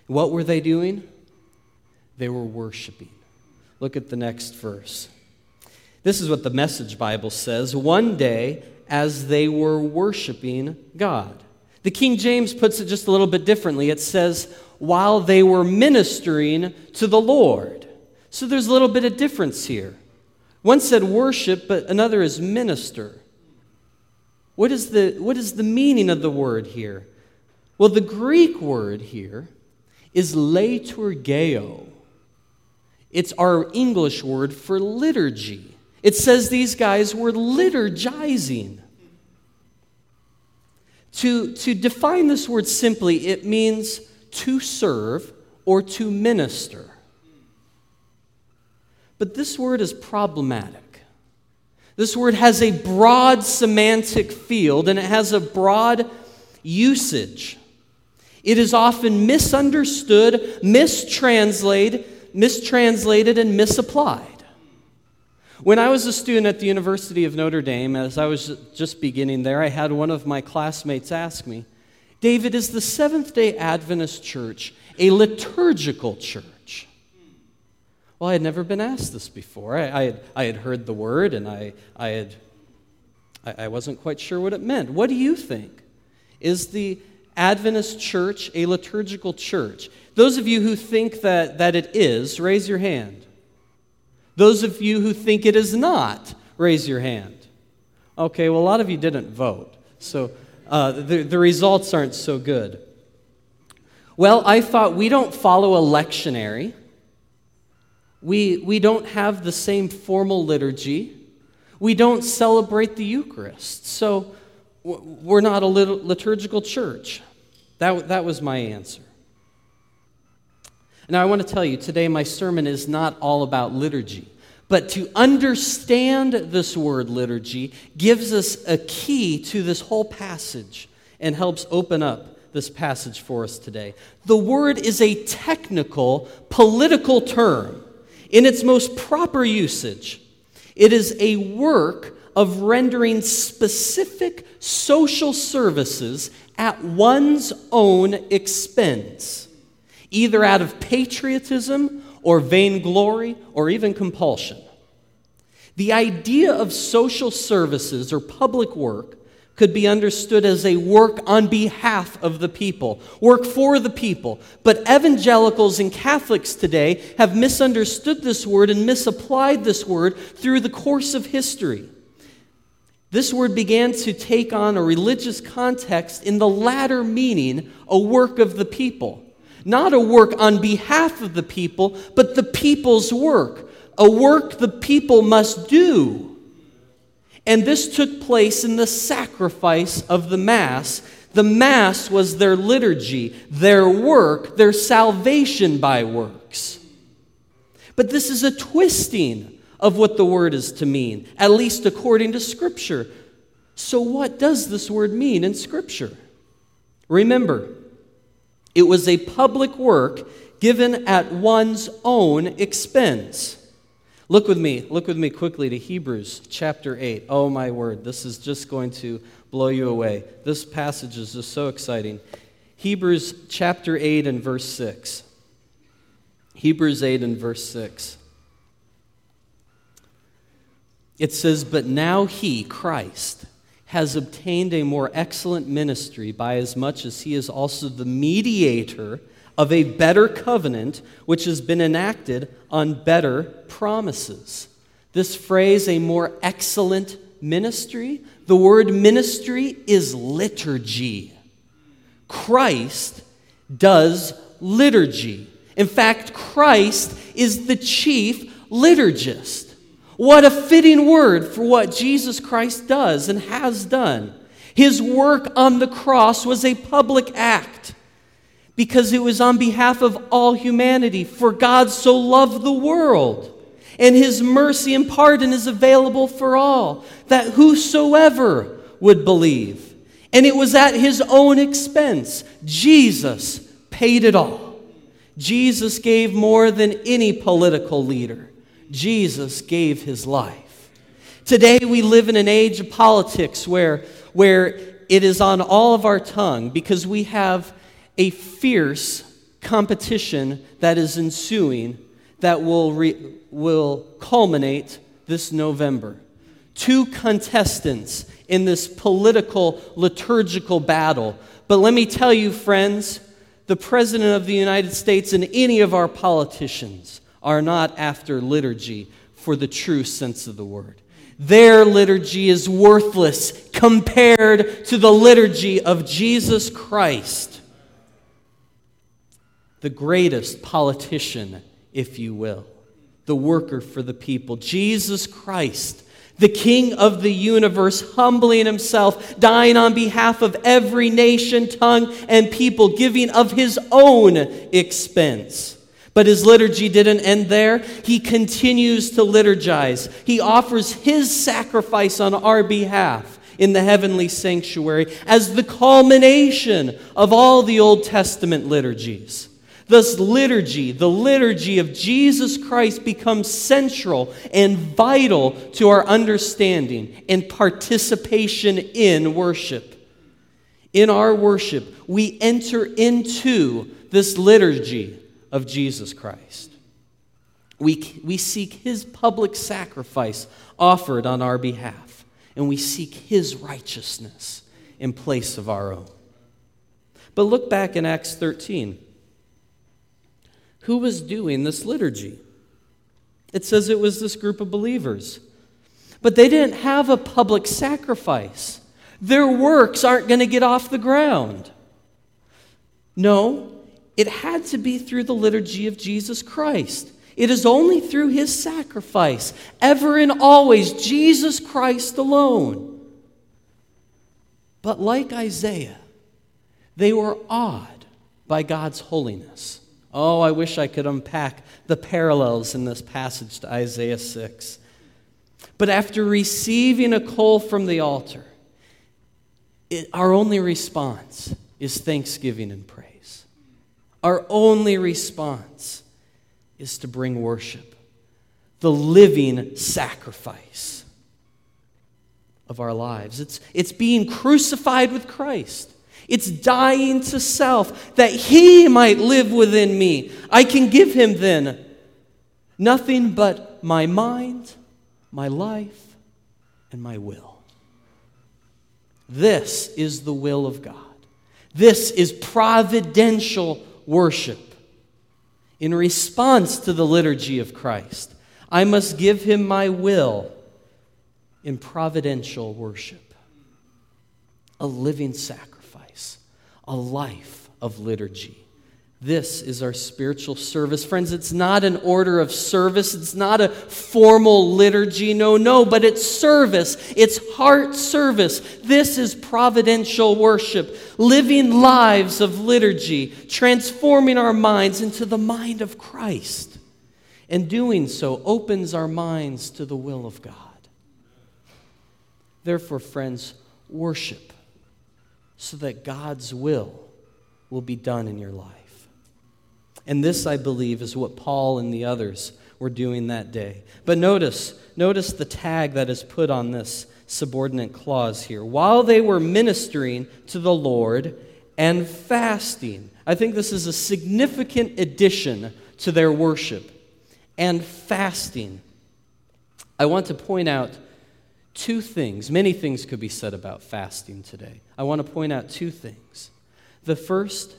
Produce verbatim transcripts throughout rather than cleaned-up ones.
What were they doing? They were worshiping. Look at the next verse. This is what the Message Bible says. One day, as they were worshiping God. The King James puts it just a little bit differently. It says, while they were ministering to the Lord. So there's a little bit of difference here. One said worship, but another is minister. What is the, what is the meaning of the word here? Well, the Greek word here is liturgeo. It's our English word for liturgy. It says these guys were liturgizing. To, to define this word simply, it means to serve or to minister. But this word is problematic. This word has a broad semantic field, and it has a broad usage. It is often misunderstood, mistranslated, mistranslated, and misapplied. When I was a student at the University of Notre Dame, as I was just beginning there, I had one of my classmates ask me, David, is the Seventh-day Adventist Church a liturgical church? Well, I had never been asked this before. I, I, had, I had heard the word, and I, I, had, I, I wasn't quite sure what it meant. What do you think? Is the Adventist Church a liturgical church? Those of you who think that, that it is, raise your hand. Those of you who think it is not, raise your hand. Okay, well, a lot of you didn't vote, so uh, the, the results aren't so good. Well, I thought we don't follow a lectionary. We, we don't have the same formal liturgy. We don't celebrate the Eucharist. So we're not a liturgical church. That, that was my answer. Now, I want to tell you, today my sermon is not all about liturgy. But to understand this word liturgy gives us a key to this whole passage and helps open up this passage for us today. The word is a technical, political term in its most proper usage. It is a work of rendering specific social services at one's own expense, either out of patriotism or vainglory or even compulsion. The idea of social services or public work could be understood as a work on behalf of the people, work for the people. But evangelicals and Catholics today have misunderstood this word and misapplied this word through the course of history. This word began to take on a religious context in the latter meaning, a work of the people. Not a work on behalf of the people, but the people's work, a work the people must do. And this took place in the sacrifice of the Mass. The Mass was their liturgy, their work, their salvation by works. But this is a twisting of what the word is to mean, at least according to Scripture. So what does this word mean in Scripture? Remember, it was a public work given at one's own expense. Look with me, look with me quickly to Hebrews chapter eight. Oh my word, this is just going to blow you away. This passage is just so exciting. Hebrews chapter eight and verse six. Hebrews eight and verse six. It says, "But now he, Christ, has obtained a more excellent ministry by as much as he is also the mediator of a better covenant, which has been enacted on better promises." This phrase, a more excellent ministry, the word ministry is liturgy. Christ does liturgy. In fact, Christ is the chief liturgist. What a fitting word for what Jesus Christ does and has done. His work on the cross was a public act, because it was on behalf of all humanity. For God so loved the world, and his mercy and pardon is available for all, that whosoever would believe. And it was at his own expense. Jesus paid it all. Jesus gave more than any political leader. Jesus gave his life. Today we live in an age of politics where, where it is on all of our tongue because we have a fierce competition that is ensuing that will, re- will culminate this November. Two contestants in this political, liturgical battle. But let me tell you, friends, the President of the United States and any of our politicians are not after liturgy for the true sense of the word. Their liturgy is worthless compared to the liturgy of Jesus Christ, the greatest politician, if you will, the worker for the people. Jesus Christ, the King of the universe, humbling himself, dying on behalf of every nation, tongue, and people, giving of his own expense. But his liturgy didn't end there. He continues to liturgize. He offers his sacrifice on our behalf in the heavenly sanctuary as the culmination of all the Old Testament liturgies. Thus, liturgy, the liturgy of Jesus Christ, becomes central and vital to our understanding and participation in worship. In our worship, we enter into this liturgy of Jesus Christ. We, we seek his public sacrifice offered on our behalf, and we seek his righteousness in place of our own. But look back in Acts thirteen. Who was doing this liturgy? It says it was this group of believers. But they didn't have a public sacrifice. Their works aren't going to get off the ground. No, it had to be through the liturgy of Jesus Christ. It is only through his sacrifice, ever and always, Jesus Christ alone. But like Isaiah, they were awed by God's holiness. Oh, I wish I could unpack the parallels in this passage to Isaiah six. But after receiving a coal from the altar, it, our only response is thanksgiving and praise. Our only response is to bring worship, the living sacrifice of our lives. It's, it's being crucified with Christ. It's dying to self that he might live within me. I can give him then nothing but my mind, my life, and my will. This is the will of God. This is providential worship. In response to the liturgy of Christ, I must give him my will in providential worship. A living sacrifice. A life of liturgy. This is our spiritual service. Friends, it's not an order of service. It's not a formal liturgy. No, no, but it's service. It's heart service. This is providential worship. Living lives of liturgy, transforming our minds into the mind of Christ. And doing so opens our minds to the will of God. Therefore, friends, worship so that God's will will be done in your life. And this, I believe, is what Paul and the others were doing that day. But notice, notice the tag that is put on this subordinate clause here. While they were ministering to the Lord and fasting. I think this is a significant addition to their worship. And fasting. I want to point out two things. Many things could be said about fasting today. I want to point out two things. The first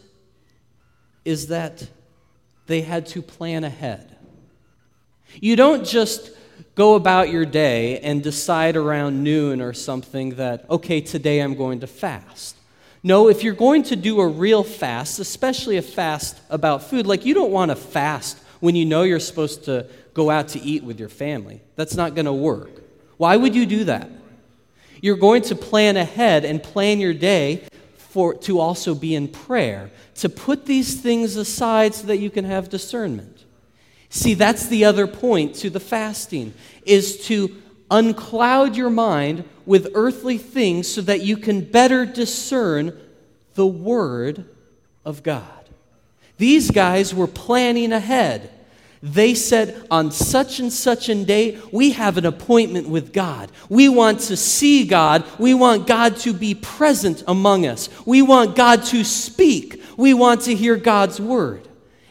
is that they had to plan ahead. You don't just go about your day and decide around noon or something that, okay, today I'm going to fast. No, if you're going to do a real fast, especially a fast about food, like you don't want to fast when you know you're supposed to go out to eat with your family. That's not going to work. Why would you do that? You're going to plan ahead and plan your day for to also be in prayer, to put these things aside so that you can have discernment. See, that's the other point to the fasting, is to uncloud your mind with earthly things so that you can better discern the Word of God. These guys were planning ahead. They said, on such and such a day, we have an appointment with God. We want to see God. We want God to be present among us. We want God to speak. We want to hear God's word.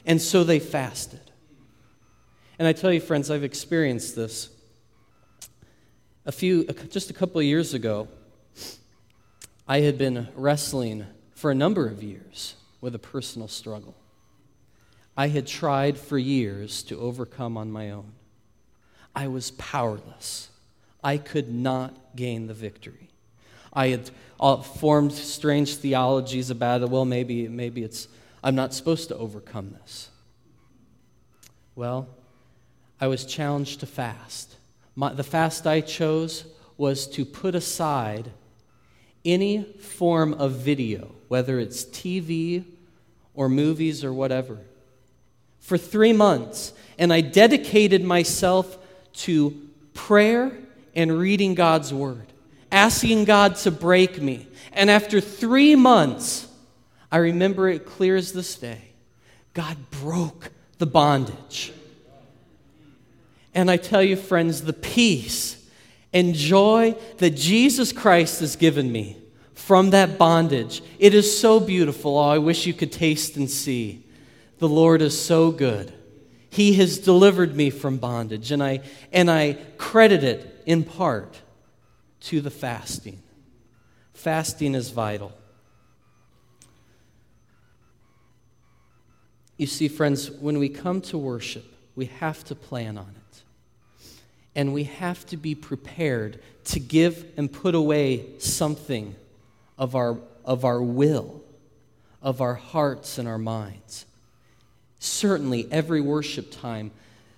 And so they fasted. And I tell you, friends, I've experienced this. A few, just a couple of years ago, I had been wrestling for a number of years with a personal struggle. I had tried for years to overcome on my own. I was powerless. I could not gain the victory. I had uh, formed strange theologies about it. Well, maybe, maybe it's, I'm not supposed to overcome this. Well, I was challenged to fast. My, the fast I chose was to put aside any form of video, whether it's T V or movies or whatever, for three months. And I dedicated myself to prayer and reading God's Word, asking God to break me. And after three months, I remember it clear as this day, God broke the bondage. And I tell you, friends, the peace and joy that Jesus Christ has given me from that bondage, it is so beautiful. Oh, I wish you could taste and see. The Lord is so good. He has delivered me from bondage, and I and I credit it in part to the fasting. Fasting is vital. You see, friends, when we come to worship, we have to plan on it. And we have to be prepared to give and put away something of our, of our will, of our hearts and our minds. Certainly, every worship time,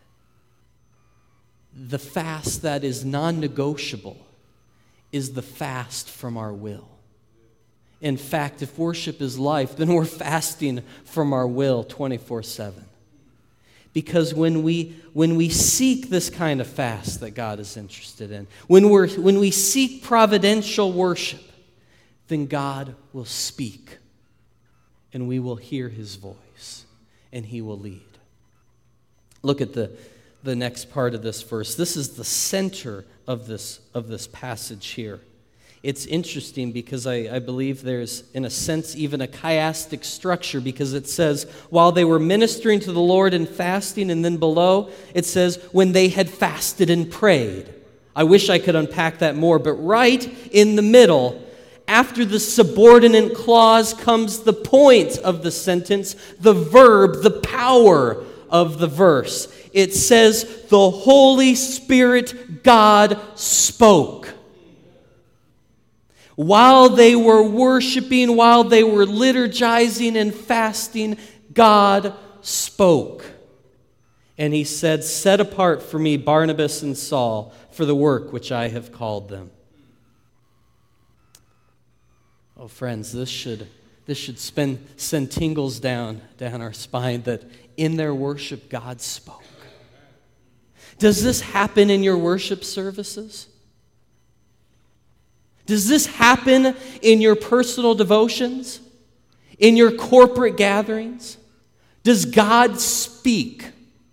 the fast that is non-negotiable is the fast from our will. In fact, if worship is life, then we're fasting from our will twenty-four seven. Because when we when we seek this kind of fast that God is interested in, when we're when we seek providential worship, then God will speak, and we will hear His voice, and He will lead. Look at the, the next part of this verse. This is the center of this of this passage here. It's interesting because I, I believe there's, in a sense, even a chiastic structure, because it says, while they were ministering to the Lord and fasting, and then below, it says, when they had fasted and prayed. I wish I could unpack that more, but right in the middle, after the subordinate clause comes the point of the sentence, the verb, the power of the verse. It says, the Holy Spirit, God, spoke. While they were worshiping, while they were liturgizing and fasting, God spoke. And He said, set apart for me Barnabas and Saul for the work which I have called them. Oh, friends, this should, this should spend, send tingles down, down our spine that in their worship, God spoke. Does this happen in your worship services? Does this happen in your personal devotions? In your corporate gatherings? Does God speak?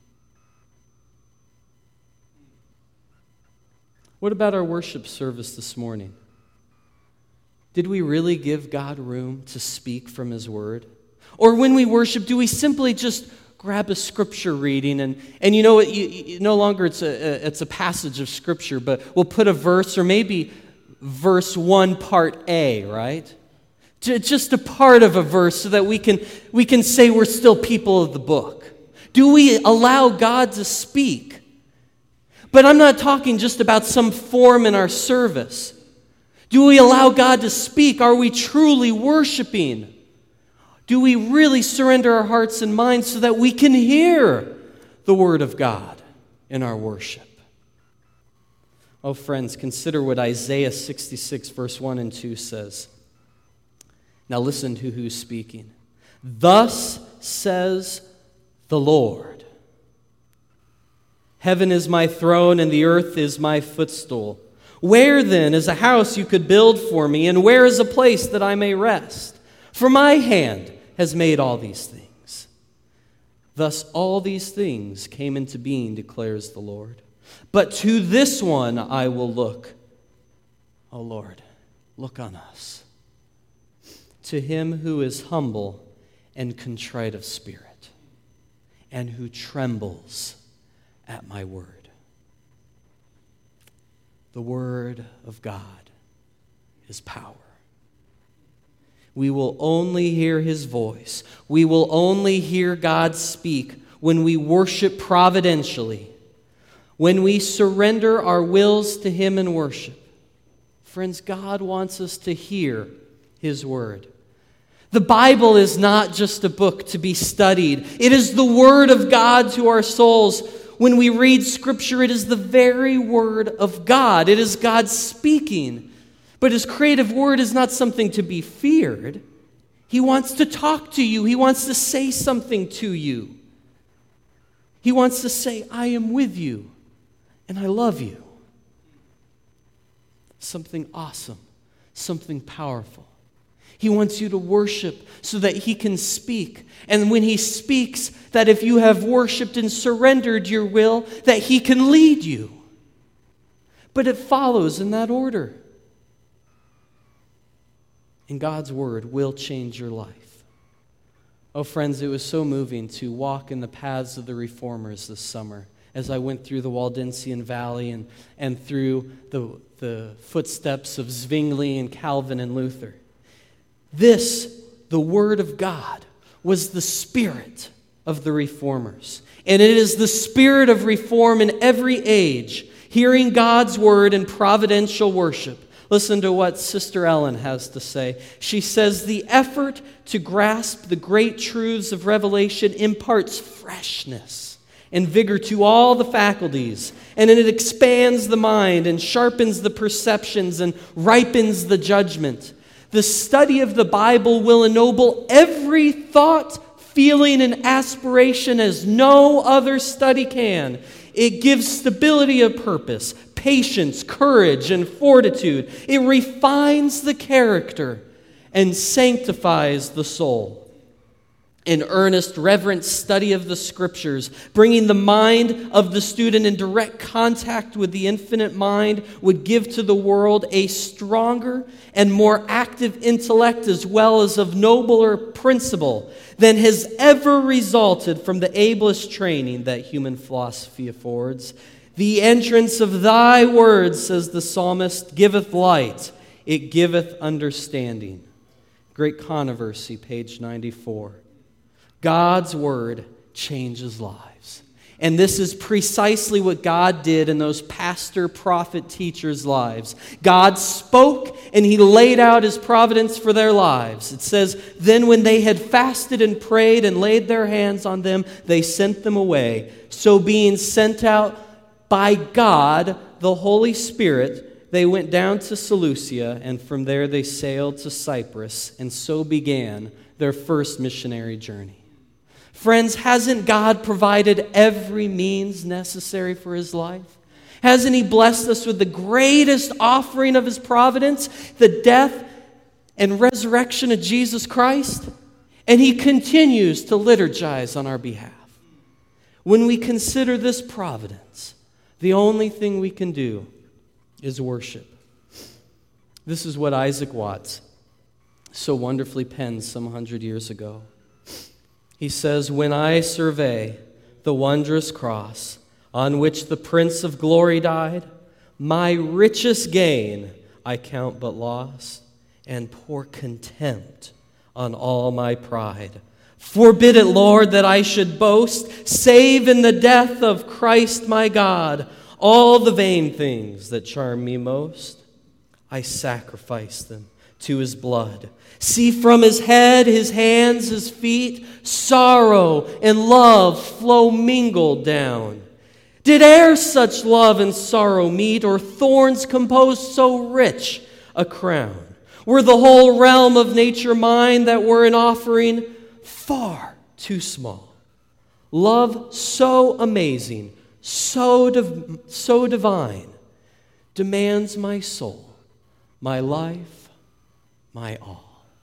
What about our worship service this morning? Did we really give God room to speak from His Word? Or when we worship, do we simply just grab a scripture reading and, and you know, you, you, no longer it's a, it's a passage of scripture, but we'll put a verse or maybe verse one, part A, right? Just a part of a verse so that we can we can say we're still people of the book. Do we allow God to speak? But I'm not talking just about some form in our service. Do we allow God to speak? Are we truly worshiping? Do we really surrender our hearts and minds so that we can hear the Word of God in our worship? Oh, friends, consider what Isaiah sixty-six, verse one and two says. Now listen to who's speaking. Thus says the Lord, heaven is my throne and the earth is my footstool. Where then is a house you could build for me, and where is a place that I may rest? For my hand has made all these things. Thus all these things came into being, declares the Lord. But to this one I will look. O Lord, look on us. To him who is humble and contrite of spirit. and who trembles at my word. The word of God is power. We will only hear his voice. We will only hear God speak when we worship providentially, when we surrender our wills to him in worship. Friends, God wants us to hear his word. The Bible is not just a book to be studied. It is the word of God to our souls. When we read Scripture, it is the very word of God. It is God speaking. But his creative word is not something to be feared. He wants to talk to you. He wants to say something to you. He wants to say, I am with you, and I love you. Something awesome, something powerful. He wants you to worship so that he can speak. And when he speaks, that if you have worshiped and surrendered your will, that he can lead you. But it follows in that order. And God's word will change your life. Oh, friends, it was so moving to walk in the paths of the reformers this summer as I went through the Waldensian Valley and, and through the, the footsteps of Zwingli and Calvin and Luther. This, the Word of God, was the spirit of the reformers. And it is the spirit of reform in every age, hearing God's Word in providential worship. Listen to what Sister Ellen has to say. She says, the effort to grasp the great truths of Revelation imparts freshness and vigor to all the faculties, and it expands the mind and sharpens the perceptions and ripens the judgment. The study of the Bible will ennoble every thought, feeling, and aspiration as no other study can. It gives stability of purpose, patience, courage, and fortitude. It refines the character and sanctifies the soul. An earnest, reverent study of the Scriptures, bringing the mind of the student in direct contact with the infinite mind, would give to the world a stronger and more active intellect as well as of nobler principle than has ever resulted from the ablest training that human philosophy affords. The entrance of thy words, says the psalmist, giveth light, it giveth understanding. Great Controversy, page ninety-four. God's word changes lives. And this is precisely what God did in those pastor, prophet, teachers' lives. God spoke and he laid out his providence for their lives. It says, then when they had fasted and prayed and laid their hands on them, they sent them away. So being sent out by God, the Holy Spirit, they went down to Seleucia, and from there they sailed to Cyprus, and so began their first missionary journey. Friends, hasn't God provided every means necessary for his life? Hasn't he blessed us with the greatest offering of his providence, the death and resurrection of Jesus Christ? And he continues to liturgize on our behalf. When we consider this providence, the only thing we can do is worship. This is what Isaac Watts so wonderfully penned some hundred years ago. He says, when I survey the wondrous cross on which the Prince of Glory died, my richest gain I count but loss, and pour contempt on all my pride. Forbid it, Lord, that I should boast, save in the death of Christ my God, all the vain things that charm me most. I sacrifice them to his blood. See from his head, his hands, his feet, sorrow and love flow mingled down. Did e'er such love and sorrow meet, or thorns compose so rich a crown? Were the whole realm of nature mine, that were an offering far too small. Love so amazing, so, div- so divine, demands my soul, my life, my all.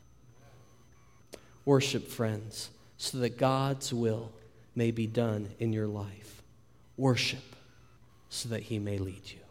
Worship, friends, so that God's will may be done in your life. Worship so that he may lead you.